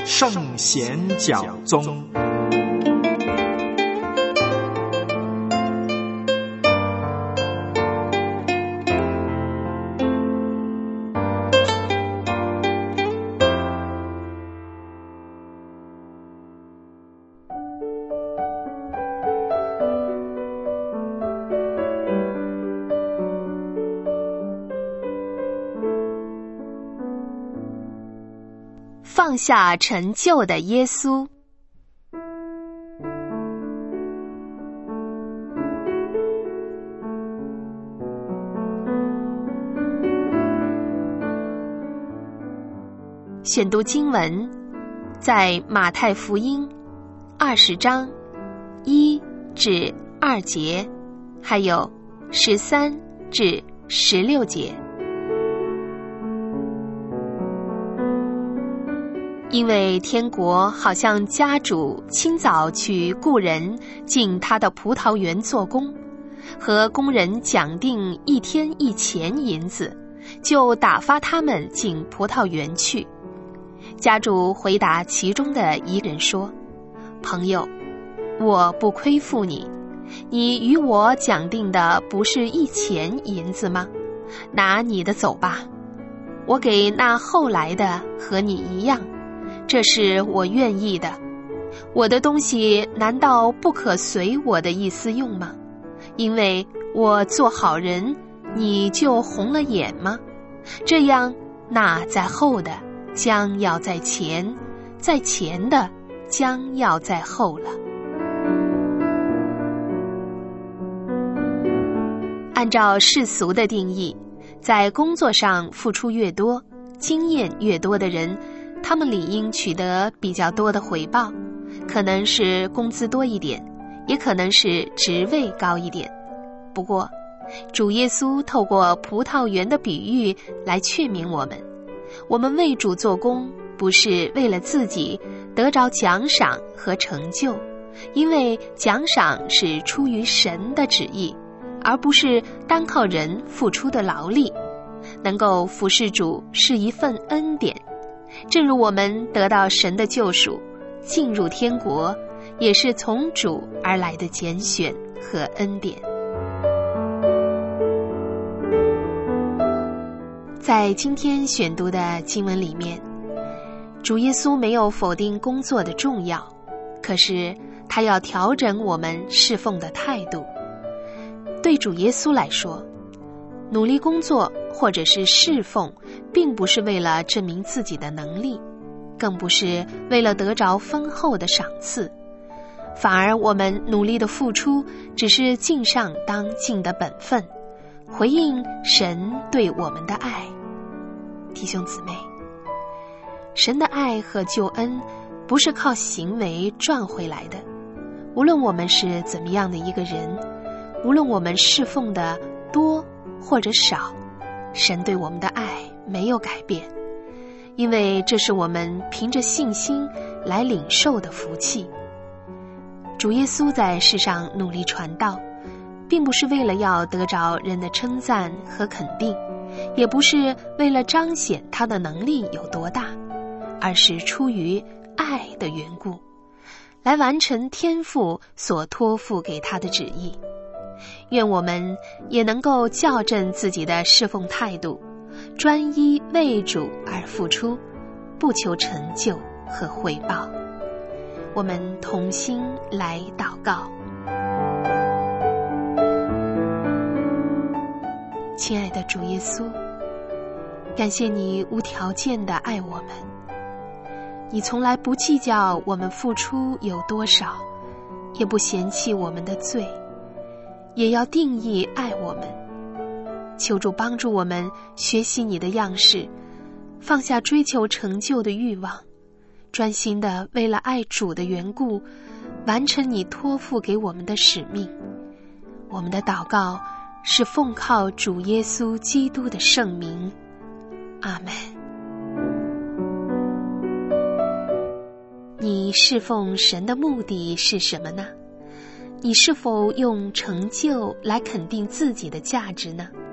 圣贤讲宗。 放下陈旧的耶稣。选读经文在马太福音20章1至2节，还有13至16节。因为天国好像家主清早去雇人进他的葡萄园做工，和工人讲定1天1钱银子，就打发他们进葡萄园去。家主回答其中的一人说：朋友，我不亏负你，你与我讲定的不是1钱银子吗？拿你的走吧，我给那后来的和你一样，这是我愿意的。我的东西难道不可随我的意思用吗？因为我做好人，你就红了眼吗？这样，那在后的将要在前，在前的将要在后了。按照世俗的定义，在工作上付出越多，经验越多的人，他们理应取得比较多的回报，可能是工资多一点，也可能是职位高一点。不过，主耶稣透过葡萄园的比喻来劝勉我们为主做工，不是为了自己得着奖赏和成就，因为奖赏是出于神的旨意，而不是单靠人付出的劳力。能够服侍主是一份恩典，正如我们得到神的救赎，进入天国，也是从主而来的拣选和恩典。在今天选读的经文里面，主耶稣没有否定工作的重要，可是他要调整我们侍奉的态度。对主耶稣来说，努力工作或者是侍奉，并不是为了证明自己的能力，更不是为了得着丰厚的赏赐，反而我们努力的付出，只是尽上当尽的本分，回应神对我们的爱。弟兄姊妹，神的爱和救恩不是靠行为赚回来的。无论我们是怎么样的一个人，无论我们侍奉的多或者少，神对我们的爱没有改变，因为这是我们凭着信心来领受的福气。主耶稣在世上努力传道，并不是为了要得着人的称赞和肯定，也不是为了彰显他的能力有多大，而是出于爱的缘故，来完成天父所托付给他的旨意。愿我们也能够校正自己的侍奉态度，专一为主而付出，不求成就和回报。我们同心来祷告。亲爱的主耶稣，感谢你无条件地爱我们，你从来不计较我们付出有多少，也不嫌弃我们的罪，也要定义爱我们。求主帮助我们学习你的样式，放下追求成就的欲望，专心地为了爱主的缘故，完成你托付给我们的使命。我们的祷告是奉靠主耶稣基督的圣名，阿们。你侍奉神的目的是什么呢？你是否用成就来肯定自己的价值呢？